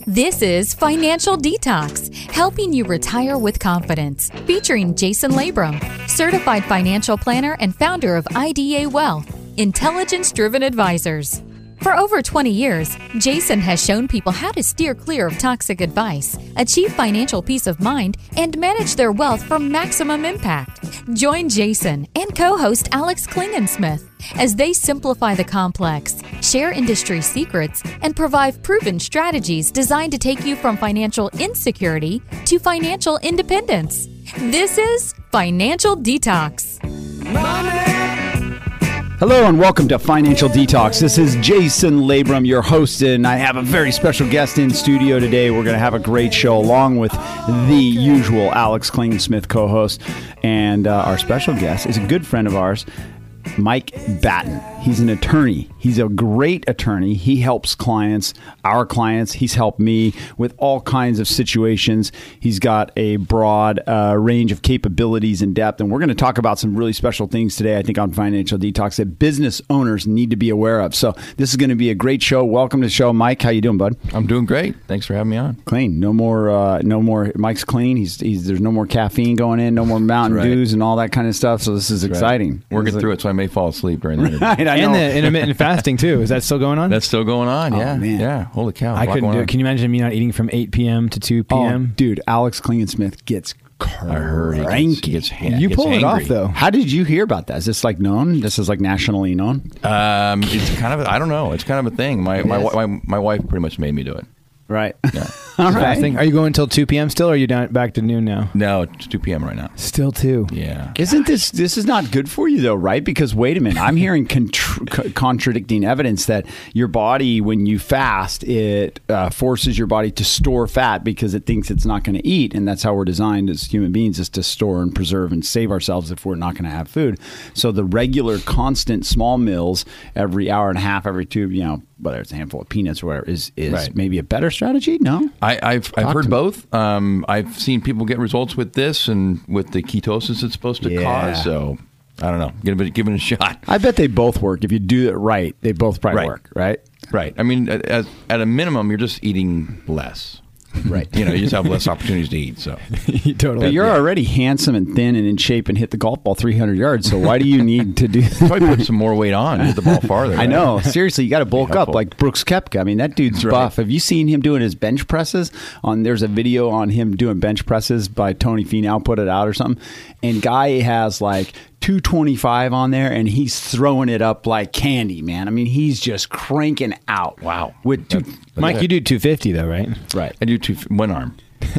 This is Financial Detox, helping you retire with confidence, featuring Jason Labrum, certified financial planner and founder of IDA Wealth, intelligence-driven advisors. For over 20 years, Jason has shown people how to steer clear of toxic advice, achieve financial peace of mind, and manage their wealth for maximum impact. Join Jason and co-host Alex Klingensmith as they simplify the complex, share industry secrets, and provide proven strategies designed to take you from financial insecurity to financial independence. This is Financial Detox. Hello and welcome to Financial Detox. This is Jason Labrum, your host, and I have a very special guest in studio today. We're going to have a great show along with the usual Alex Klingensmith co-host. And our special guest is a good friend of ours, Mike Batten. He's an attorney. He's a great attorney. He helps clients, our clients. He's helped me with all kinds of situations. He's got a broad range of capabilities and depth. And we're going to talk about some really special things today, I think, on Financial Detox that business owners need to be aware of. So this is going to be a great show. Welcome to the show, Mike. How you doing, bud? I'm doing great. Thanks for having me on. Clean. No more. Mike's clean. There's no more caffeine going in. No more Mountain Dews and all that kind of stuff. So this is exciting. We're getting through it, so I may fall asleep during the interview. And the intermittent fasting, too. Is that still going on? That's still going on, yeah. Oh, man. Yeah, holy cow. I couldn't do it. Can you imagine me not eating from 8 p.m. to 2 p.m.? Oh, dude, Alex Klingensmith gets I heard cranky. You pull it off, though. How did you hear about that? Is this like known? This is like nationally known? It's kind of, I don't know. It's kind of a thing. My wife pretty much made me do it. Right. Yeah. All right. Are you going until 2 p.m. still, or are you down back to noon now? No, it's 2 p.m. right now. Still 2. Yeah. Isn't this is not good for you, though, right? Because wait a minute, I'm hearing contradicting evidence that your body, when you fast, it forces your body to store fat because it thinks it's not going to eat. And that's how we're designed as human beings, is to store and preserve and save ourselves if we're not going to have food. So the regular, constant small meals every hour and a half, every 2, whether it's a handful of peanuts or whatever, is right. Maybe a better strategy? No? I've heard both. I've seen people get results with this and with the ketosis it's supposed to cause. So I don't know. Give it a shot. I bet they both work. If you do it right, they both probably work, right? Right. I mean, at a minimum, you're just eating less. Right. You just have less opportunities to eat. So totally. But you're already handsome and thin and in shape and hit the golf ball 300 yards. So why do you need to do that? Probably put some more weight on, hit the ball farther. I know. Seriously, you got to bulk up like Brooks Koepka. I mean, that dude's buff. Have you seen him doing his bench presses? There's a video on him doing bench presses by Tony Finau, put it out or something. And guy has like 225 on there, and he's throwing it up like candy, man. I mean, he's just cranking out. Wow. Mike, you do 250 though, right? Right. I do one arm.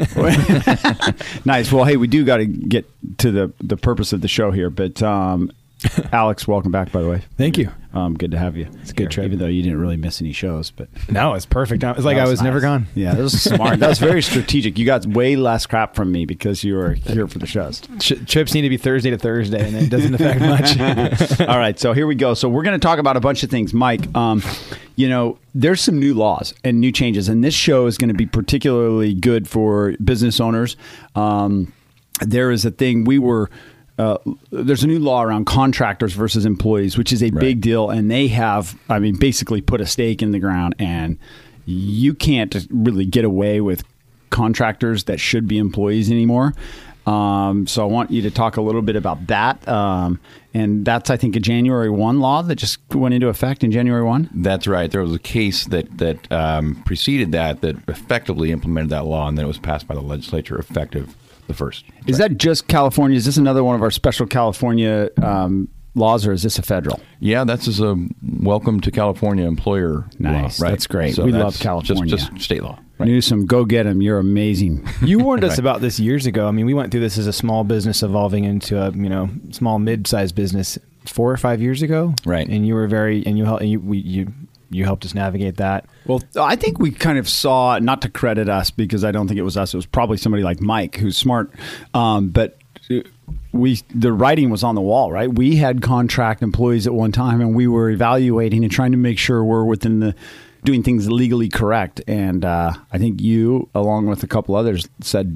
Nice. Well, hey, we do got to get to the purpose of the show here, but Alex, welcome back, by the way. Thank you. Good to have you. It's a good trip. Even though you didn't really miss any shows. But no, it's perfect. It's like I was never gone. Yeah, that was smart. That was very strategic. You got way less crap from me because you were here for the shows. Trips need to be Thursday to Thursday, and it doesn't affect much. All right, so here we go. So we're going to talk about a bunch of things. Mike, there's some new laws and new changes, and this show is going to be particularly good for business owners. There is a thing there's a new law around contractors versus employees, which is a big deal. And they have, basically put a stake in the ground, and you can't really get away with contractors that should be employees anymore. So I want you to talk a little bit about that. And that's, I think, a January 1 law that just went into effect in January 1. That's right. There was a case that preceded that effectively implemented that law, and then it was passed by the legislature effective the first. Is that just California? Is this another one of our special California laws, or is this a federal? Yeah, that's just a welcome to California employer nice. law. Right. That's great. So we love California. Just state law. Right. Newsom, go get him. You're amazing. You warned us about this years ago. I mean, we went through this as a small business evolving into a small mid-sized business 4 or 5 years ago. Right. And you were you helped us navigate that. Well, I think we kind of saw, not to credit us because I don't think it was us, it was probably somebody like Mike who's smart, but the writing was on the wall, right? We had contract employees at one time, and we were evaluating and trying to make sure we're within doing things legally correct. And I think you, along with a couple others, said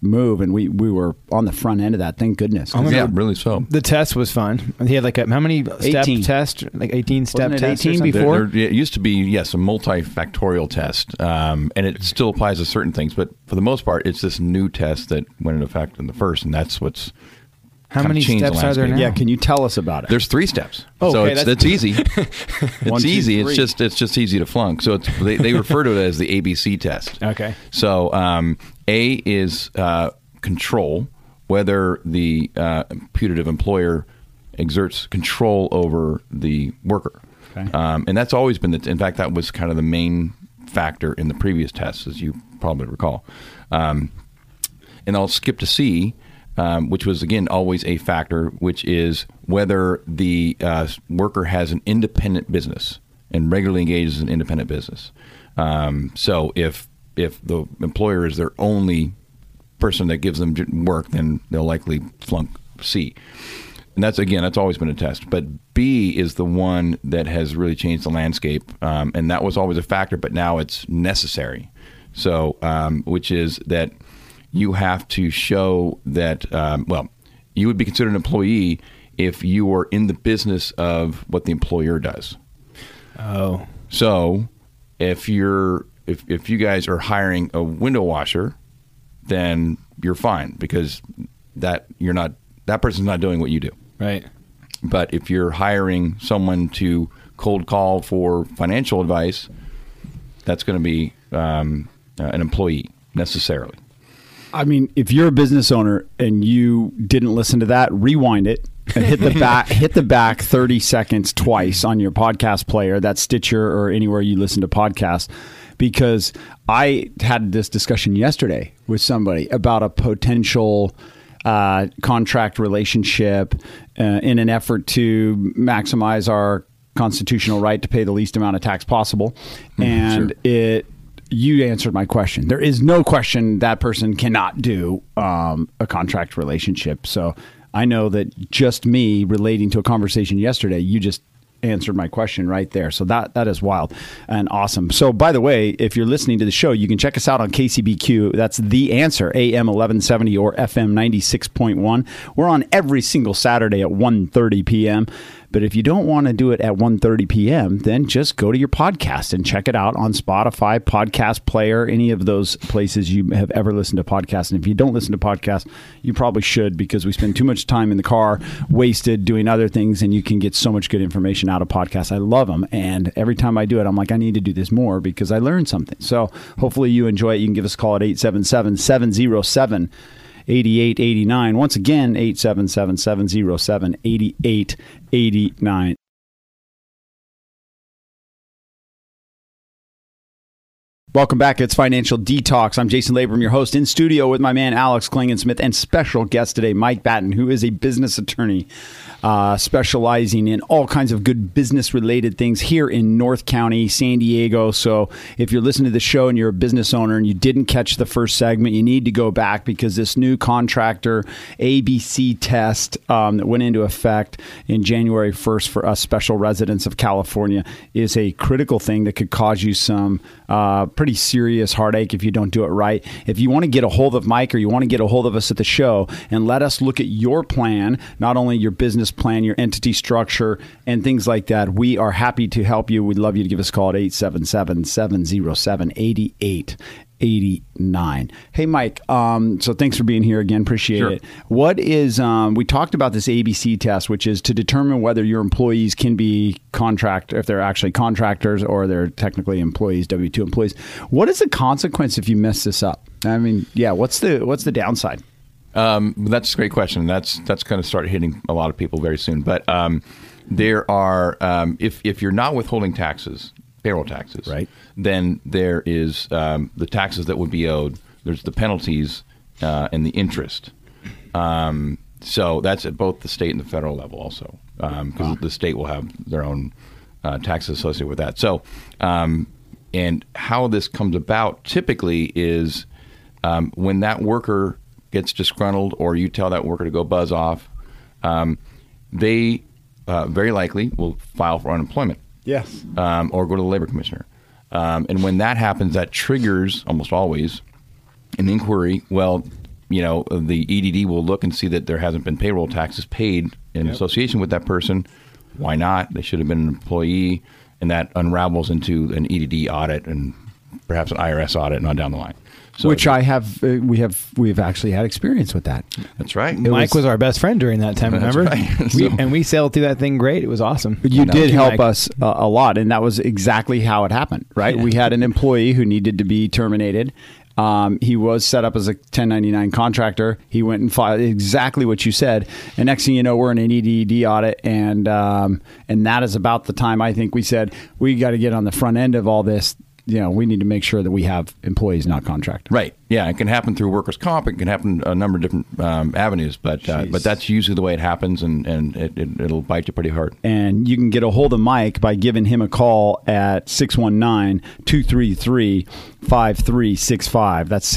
move, and we were on the front end of that. Thank goodness. Yeah, really so. The test was fun. He had like how many step 18. test? Like 18 step Wasn't it test 18 or before? It used to be, yes, a multifactorial test, and it still applies to certain things. But for the most part, it's this new test that went into effect in the first, and that's what's How kind of many changed the steps are there landscape. now? Yeah, can you tell us about it? There's 3 steps. Oh, so okay, it's easy. One, It's two, easy. three. It's just easy to flunk. So they refer to it as the ABC test. Okay. So A is control, whether the putative employer exerts control over the worker. Okay. And that's always been in fact, that was kind of the main factor in the previous tests, as you probably recall. And I'll skip to C, which was, again, always a factor, which is whether the worker has an independent business and regularly engages in independent business. So if the employer is their only person that gives them work, then they'll likely flunk C. And that's always been a test. But B is the one that has really changed the landscape. And that was always a factor, but now it's necessary. So, which is that you have to show that, you would be considered an employee if you were in the business of what the employer does. Oh. So if you guys are hiring a window washer, then you're fine because that person's not doing what you do. Right. But if you're hiring someone to cold call for financial advice, that's going to be an employee necessarily. I mean, if you're a business owner and you didn't listen to that, rewind it and hit the back 30 seconds twice on your podcast player, that's Stitcher or anywhere you listen to podcasts, because I had this discussion yesterday with somebody about a potential contract relationship in an effort to maximize our constitutional right to pay the least amount of tax possible. And Sure. You answered my question. There is no question that person cannot do a contract relationship. So I know that just me relating to a conversation yesterday, you just answered my question right there. So that is wild and awesome. So by the way, if you're listening to the show, you can check us out on KCBQ. That's The Answer, AM 1170 or FM 96.1. We're on every single Saturday at 1:30 p.m. But if you don't want to do it at 1:30 p.m., then just go to your podcast and check it out on Spotify, Podcast Player, any of those places you have ever listened to podcasts. And if you don't listen to podcasts, you probably should, because we spend too much time in the car wasted doing other things, and you can get so much good information out of podcasts. I love them. And every time I do it, I'm like, I need to do this more because I learned something. So hopefully you enjoy it. You can give us a call at 877-707-8889. Once again, 877-707-8889. Welcome back. It's Financial Detox. I'm Jason Labram, your host, in studio with my man Alex Klingensmith, and special guest today, Mike Batten, who is a business attorney specializing in all kinds of good business-related things here in North County, San Diego. So if you're listening to the show and you're a business owner and you didn't catch the first segment, you need to go back, because this new contractor ABC test that went into effect in January 1st for us special residents of California is a critical thing that could cause you some pretty serious heartache if you don't do it right. If you want to get a hold of Mike, or you want to get a hold of us at the show and let us look at your plan, not only your business plan, your entity structure, and things like that, we are happy to help you. We'd love you to give us a call at 877-707-8889. Hey, Mike, so thanks for being here again. Appreciate it. What is, we talked about this ABC test, which is to determine whether your employees can be if they're actually contractors or they're technically employees, W-2 employees. What is the consequence if you mess this up? I mean, yeah, what's the downside? That's a great question. That's going to start hitting a lot of people very soon. But there are, if you're not withholding taxes, payroll taxes, right, then there is the taxes that would be owed. There's the penalties and the interest. So that's at both the state and the federal level also, because the state will have their own taxes associated with that. So, and how this comes about typically is when that worker gets disgruntled, or you tell that worker to go buzz off, they very likely will file for unemployment. Yes. Or go to the labor commissioner. And when that happens, that triggers almost always an inquiry. Well, the EDD will look and see that there hasn't been payroll taxes paid in association with that person. Why not? They should have been an employee, and that unravels into an EDD audit and perhaps an IRS audit and on down the line. So Which we've actually had experience with that. That's right. Mike was our best friend during that time, remember? Right. We sailed through that thing great. It was awesome. You did help Mike. us a lot, and that was exactly how it happened, right? Yeah. We had an employee who needed to be terminated. He was set up as a 1099 contractor. He went and filed exactly what you said. And next thing you know, we're in an EDD audit. And that is about the time I think we said, we got to get on the front end of all this. We need to make sure that we have employees, not contractors. Right. Yeah, it can happen through workers' comp. It can happen a number of different avenues, but that's usually the way it happens, and it'll bite you pretty hard. And you can get a hold of Mike by giving him a call at 619-233-5365. That's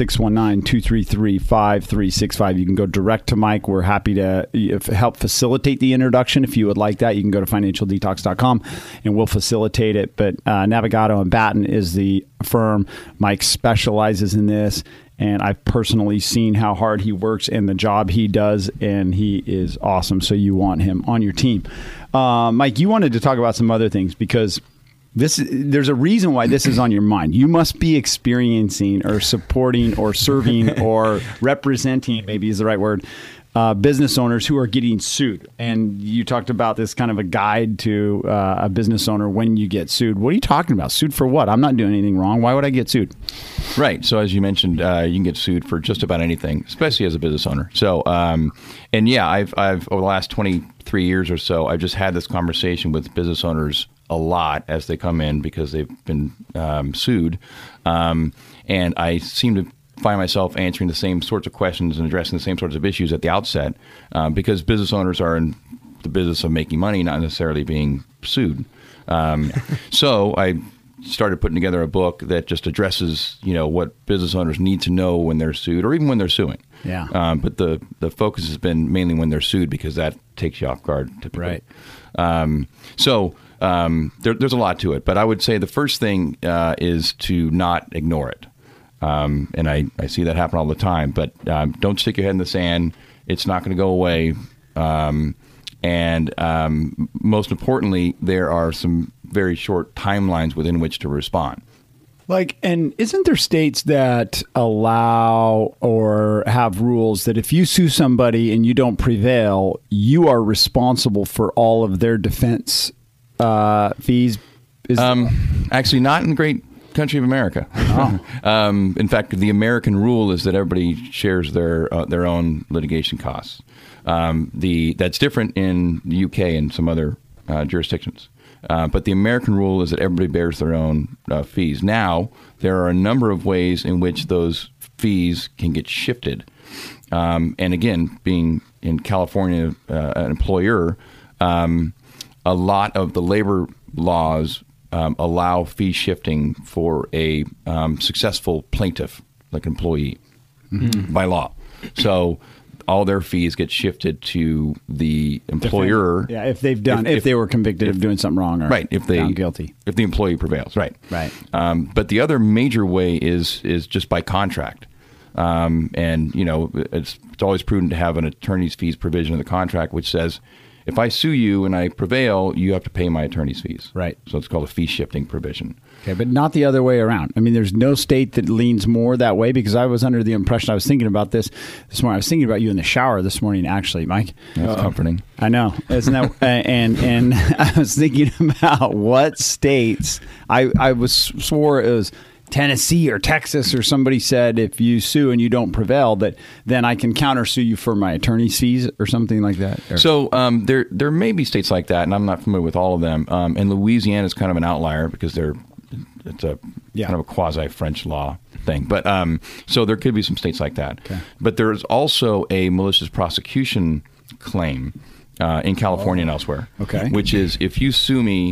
619-233-5365. You can go direct to Mike. We're happy to help facilitate the introduction. If you would like that, you can go to financialdetox.com and we'll facilitate it. But Navigato and Batten is the firm. Mike specializes in this, and I've personally seen how hard he works and the job he does, and he is awesome. So you want him on your team. Mike, you wanted to talk about some other things because there's a reason why this is on your mind. You must be experiencing or supporting or serving or representing, maybe is the right word, business owners who are getting sued. And you talked about this kind of a guide to a business owner when you get sued. What are you talking about? Sued for what? I'm not doing anything wrong. Why would I get sued? Right. So as you mentioned, you can get sued for just about anything, especially as a business owner. So, I've over the last 23 years or so, I've just had this conversation with business owners a lot as they come in because they've been sued. And I seem to find myself answering the same sorts of questions and addressing the same sorts of issues at the outset because business owners are in the business of making money, not necessarily being sued. So I started putting together a book that just addresses, what business owners need to know when they're sued or even when they're suing. Yeah. But the focus has been mainly when they're sued because that takes you off guard typically. Right. There's a lot to it, but I would say the first thing is to not ignore it. And I see that happen all the time, but don't stick your head in the sand. It's not going to go away. And most importantly, there are some very short timelines within which to respond. And isn't there states that allow or have rules that if you sue somebody and you don't prevail, you are responsible for all of their defense fees? Actually, not in the great country of America. Oh. In fact, the American rule is that everybody shares their own litigation costs. That's different in the UK and some other jurisdictions. But the American rule is that everybody bears their own fees. Now, there are a number of ways in which those fees can get shifted. And again, being in California an employer, a lot of the labor laws allow fee shifting for a successful plaintiff, like employee, by law. So all their fees get shifted to the employer. Yeah, if they've done, if they were convicted of doing something wrong, or right, if they found guilty, if the employee prevails, right. Right. But the other major way is just by contract, and it's always prudent to have an attorney's fees provision in the contract, which says, if I sue you and I prevail, you have to pay my attorney's fees. Right. So it's called a fee shifting provision. Okay, but not the other way around. I mean, there's no state that leans more that way because I was under the impression, I was thinking about this morning. I was thinking about you in the shower this morning, actually, Mike. That's comforting. I know, isn't that? and I was thinking about what states. I swore it was Tennessee or Texas or somebody said if you sue and you don't prevail, that then I can countersue you for my attorney's fees or something like that. So there may be states like that, and I'm not familiar with all of them. And Louisiana is kind of an outlier because it's a kind of a quasi-French law thing. But so there could be some states like that. Okay. But there's also a malicious prosecution claim in California and elsewhere. Okay. Which is if you sue me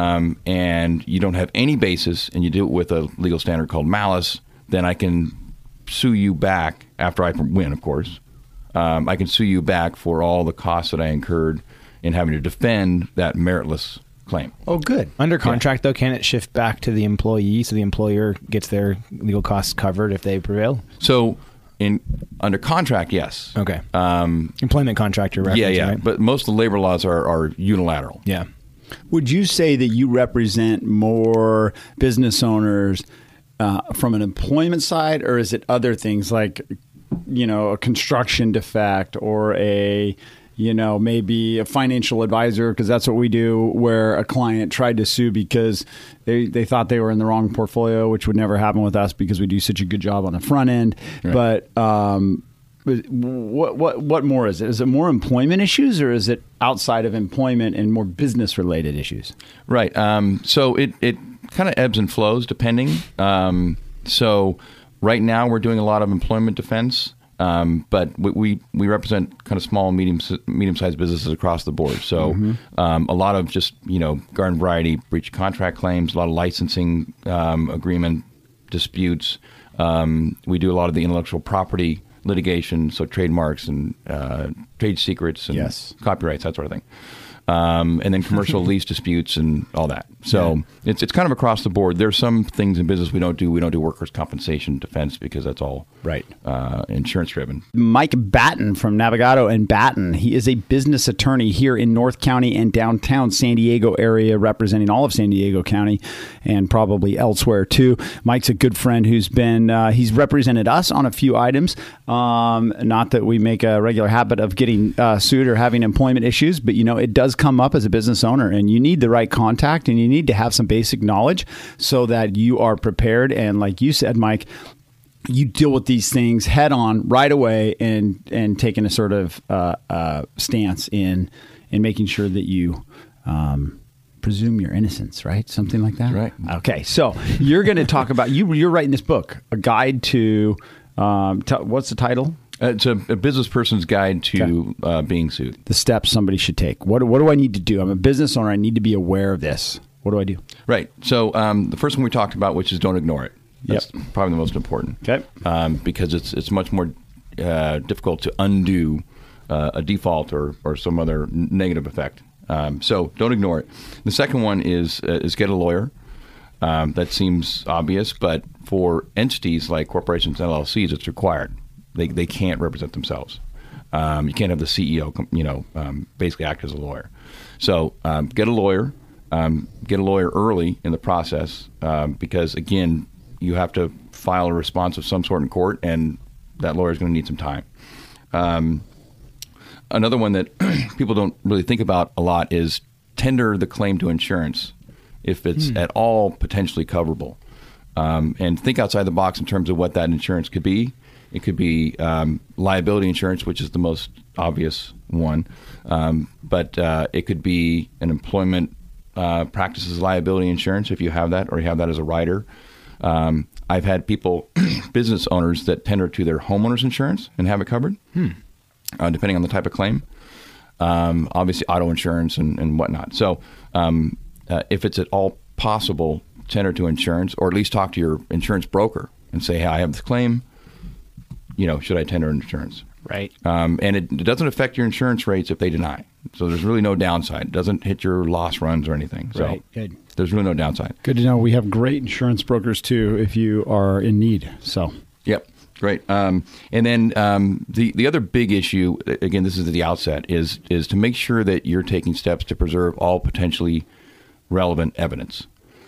and you don't have any basis and you do it with a legal standard called malice, then I can sue you back after I win, of course. I can sue you back for all the costs that I incurred in having to defend that meritless claim. Oh, good. Under contract, though, can it shift back to the employee so the employer gets their legal costs covered if they prevail? So Under contract, yes. Okay. Employment contractor reference, yeah. right? But most of the labor laws are unilateral. Yeah. Would you say that you represent more business owners from an employment side, or is it other things like, a construction defect or maybe a financial advisor, because that's what we do, where a client tried to sue because they thought they were in the wrong portfolio, which would never happen with us because we do such a good job on the front end. Right. But what more is it? Is it more employment issues, or is it outside of employment and more business related issues? Right. So it kind of ebbs and flows depending. So right now we're doing a lot of employment defense. But we represent kind of small, medium-sized businesses across the board. So a lot of just, garden variety breach of contract claims, a lot of licensing agreement disputes. We do a lot of the intellectual property litigation, so trademarks and trade secrets and copyrights, that sort of thing. And then commercial lease disputes and all that. So it's kind of across the board. There's some things in business we don't do. We don't do workers' compensation defense because that's all insurance driven. Mike Batten from Navigado and Batten. He is a business attorney here in North County and downtown San Diego area, representing all of San Diego County and probably elsewhere too. Mike's a good friend who's been he's represented us on a few items. Not that we make a regular habit of getting sued or having employment issues, but it does come up as a business owner, and you need the right contact and you need to have some basic knowledge so that you are prepared. And like you said, Mike, you deal with these things head on right away and taking a sort of stance in making sure that you presume your innocence, right? Something like that. Right. Okay. So you're going to talk about you're writing this book, a guide to what's the title? It's a business person's guide to being sued. The steps somebody should take. What do I need to do? I'm a business owner. I need to be aware of this. What do I do? Right. So the first one we talked about, which is don't ignore it. That's probably the most important. Okay. Because it's much more difficult to undo a default or some other negative effect. So don't ignore it. The second one is get a lawyer. That seems obvious, but for entities like corporations and LLCs, it's required. They can't represent themselves. You can't have the CEO, basically act as a lawyer. So get a lawyer. Get a lawyer early in the process because, again, you have to file a response of some sort in court, and that lawyer is going to need some time. Another one that people don't really think about a lot is tender the claim to insurance if it's at all potentially coverable. And think outside the box in terms of what that insurance could be. It could be liability insurance, which is the most obvious one. But it could be an employment practices liability insurance if you have that, or you have that as a rider. I've had people, business owners, that tender to their homeowner's insurance and have it covered, depending on the type of claim. Obviously, auto insurance and whatnot. So if it's at all possible, tender to insurance, or at least talk to your insurance broker and say, hey, I have this claim. Should I tender insurance? Right. And it doesn't affect your insurance rates if they deny. So there's really no downside. It doesn't hit your loss runs or anything. So right. Good. There's really no downside. Good to know. We have great insurance brokers, too, if you are in need. So. Yep. Great. And then the other big issue, again, this is at the outset, is to make sure that you're taking steps to preserve all potentially relevant evidence.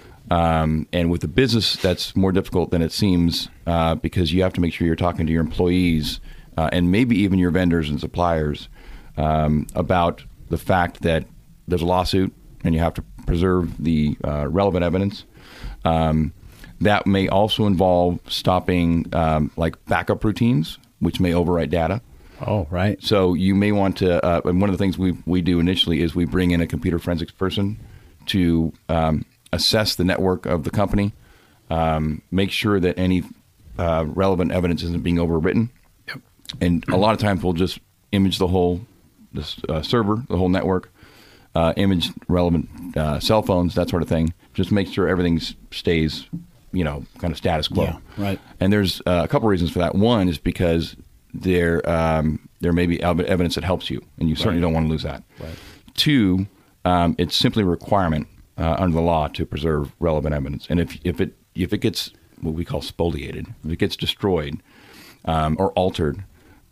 And with the business, that's more difficult than it seems because you have to make sure you're talking to your employees and maybe even your vendors and suppliers about the fact that there's a lawsuit and you have to preserve the relevant evidence. That may also involve stopping like backup routines, which may overwrite data. Oh, right. So you may want to, and one of the things we do initially is we bring in a computer forensics person to assess the network of the company, make sure that any relevant evidence isn't being overwritten. Yep. And a lot of times we'll just image the whole server, the whole network, image relevant cell phones, that sort of thing. Just make sure everything stays, kind of status quo. Yeah, right. And there's a couple reasons for that. One is because there may be evidence that helps you, and you certainly don't want to lose that. Right. Two, it's simply a requirement under the law to preserve relevant evidence. And if it gets what we call spoliated, if it gets destroyed, or altered,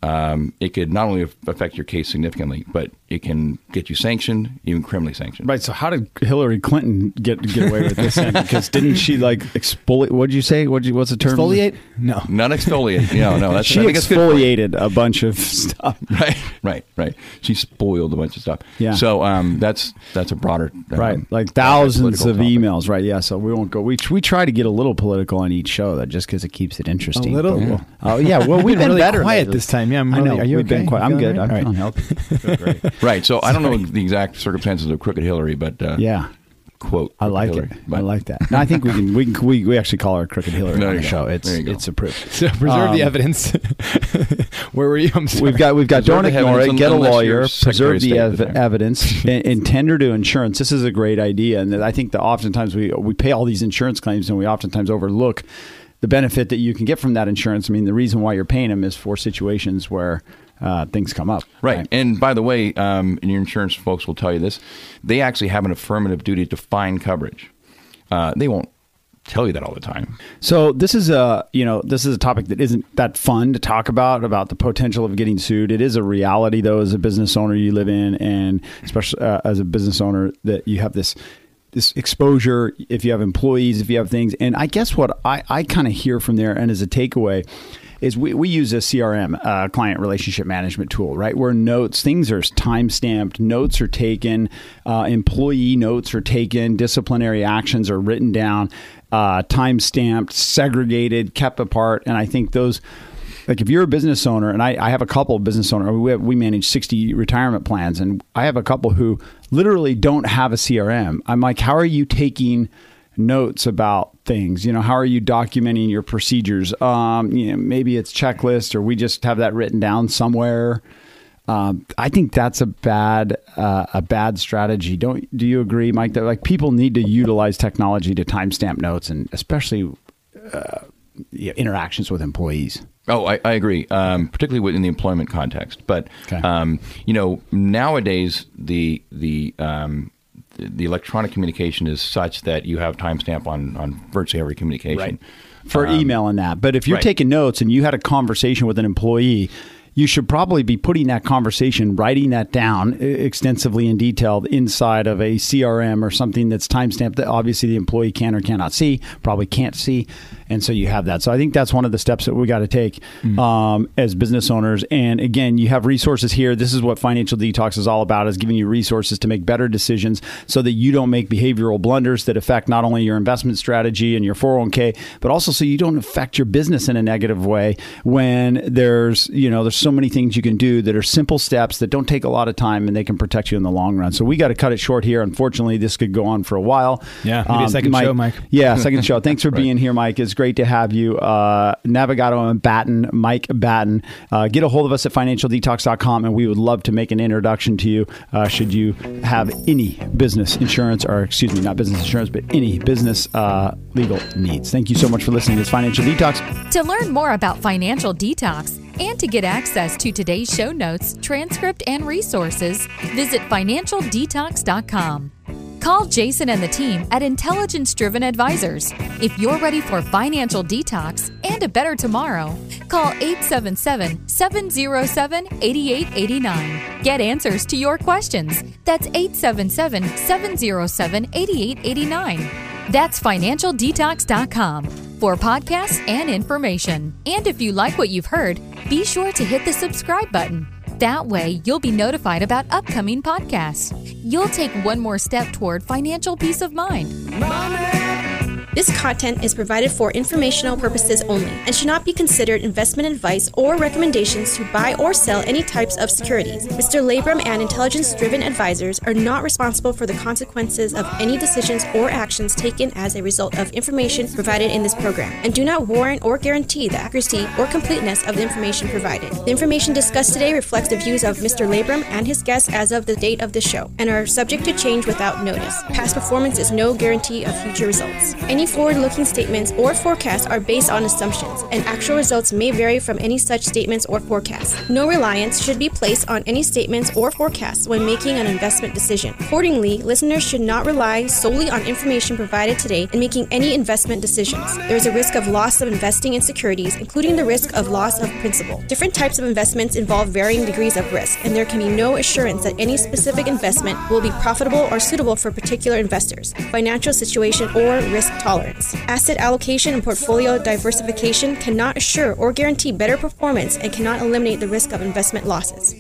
it could not only affect your case significantly, but it can get you sanctioned, even criminally sanctioned. Right. So how did Hillary Clinton get away with this? Because didn't she exfoliate? What did you say? What's the term? Exfoliate? No, not exfoliate. No. That's she exfoliated a bunch of stuff. Right. She spoiled a bunch of stuff. Yeah. So that's a broader right, like thousands of emails. Right. Yeah. So we won't go. We try to get a little political on each show, that just because it keeps it interesting. A little. Yeah. Oh yeah. Well, we've been really better quiet lately. this time. Yeah, I know. Are you We've okay? been quiet. I'm good. I'm right? feeling healthy. Great. Right. So I don't know the exact circumstances of Crooked Hillary, but yeah. Quote. I like Hillary, it. I like that. No, I think we actually call her Crooked Hillary on the show. It's approved. So preserve the evidence. Where were you? I'm sorry. We've got don't ignore it. Get a lawyer. Preserve the evidence. And tender to insurance. This is a great idea, and I think that oftentimes we pay all these insurance claims, and we oftentimes overlook the benefit that you can get from that insurance. I mean, the reason why you're paying them is for situations where things come up. Right. And by the way, and your insurance folks will tell you this, they actually have an affirmative duty to find coverage. They won't tell you that all the time. So this is a topic that isn't that fun to talk about the potential of getting sued. It is a reality, though, as a business owner you live in, and especially as a business owner, that you have this exposure, if you have employees, if you have things. And I guess what I kind of hear from there, and as a takeaway, is we use a CRM, client relationship management tool, right? Where things are time-stamped, notes are taken, employee notes are taken, disciplinary actions are written down, time-stamped, segregated, kept apart. And I think those, like if you're a business owner, and I have a couple of business owners, we manage 60 retirement plans, and I have a couple who literally don't have a CRM. I'm like, how are you taking notes about things? How are you documenting your procedures? Maybe it's checklist, or we just have that written down somewhere. I think that's a bad strategy. Do you agree, Mike, that like people need to utilize technology to timestamp notes, and especially interactions with employees? Oh, I agree, particularly within the employment context. But nowadays the electronic communication is such that you have timestamp on virtually every communication. Right. For email and that. But if you're taking notes and you had a conversation with an employee, you should probably be putting that conversation, writing that down extensively and detailed inside of a CRM or something that's timestamped that obviously the employee can or cannot see, probably can't see. And so you have that. So I think that's one of the steps that we got to take as business owners. And again, you have resources here. This is what Financial Detox is all about, is giving you resources to make better decisions so that you don't make behavioral blunders that affect not only your investment strategy and your 401k, but also so you don't affect your business in a negative way when there's so many things you can do that are simple steps that don't take a lot of time, and they can protect you in the long run. So we got to cut it short here. Unfortunately, this could go on for a while. Yeah, maybe a second show, Mike. Yeah, second show. Thanks for being here, Mike. It's great to have you. Navigado and Batten, Mike Batten. Get a hold of us at financialdetox.com, and we would love to make an introduction to you should you have any business insurance, or excuse me, not business insurance, but any business legal needs. Thank you so much for listening to this Financial Detox. To learn more about Financial Detox and to get access to today's show notes, transcript, and resources, visit financialdetox.com. Call Jason and the team at Intelligence Driven Advisors. If you're ready for financial detox and a better tomorrow, call 877-707-8889. Get answers to your questions. That's 877-707-8889. That's financialdetox.com for podcasts and information. And if you like what you've heard, be sure to hit the subscribe button. That way, you'll be notified about upcoming podcasts. You'll take one more step toward financial peace of mind. This content is provided for informational purposes only and should not be considered investment advice or recommendations to buy or sell any types of securities. Mr. Labrum and Intelligence Driven Advisors are not responsible for the consequences of any decisions or actions taken as a result of information provided in this program, and do not warrant or guarantee the accuracy or completeness of the information provided. The information discussed today reflects the views of Mr. Labrum and his guests as of the date of this show and are subject to change without notice. Past performance is no guarantee of future results. Any forward-looking statements or forecasts are based on assumptions, and actual results may vary from any such statements or forecasts. No reliance should be placed on any statements or forecasts when making an investment decision. Accordingly, listeners should not rely solely on information provided today in making any investment decisions. There is a risk of loss of investing in securities, including the risk of loss of principal. Different types of investments involve varying degrees of risk, and there can be no assurance that any specific investment will be profitable or suitable for particular investors, financial situation, or risk tolerance. Asset allocation and portfolio diversification cannot assure or guarantee better performance and cannot eliminate the risk of investment losses.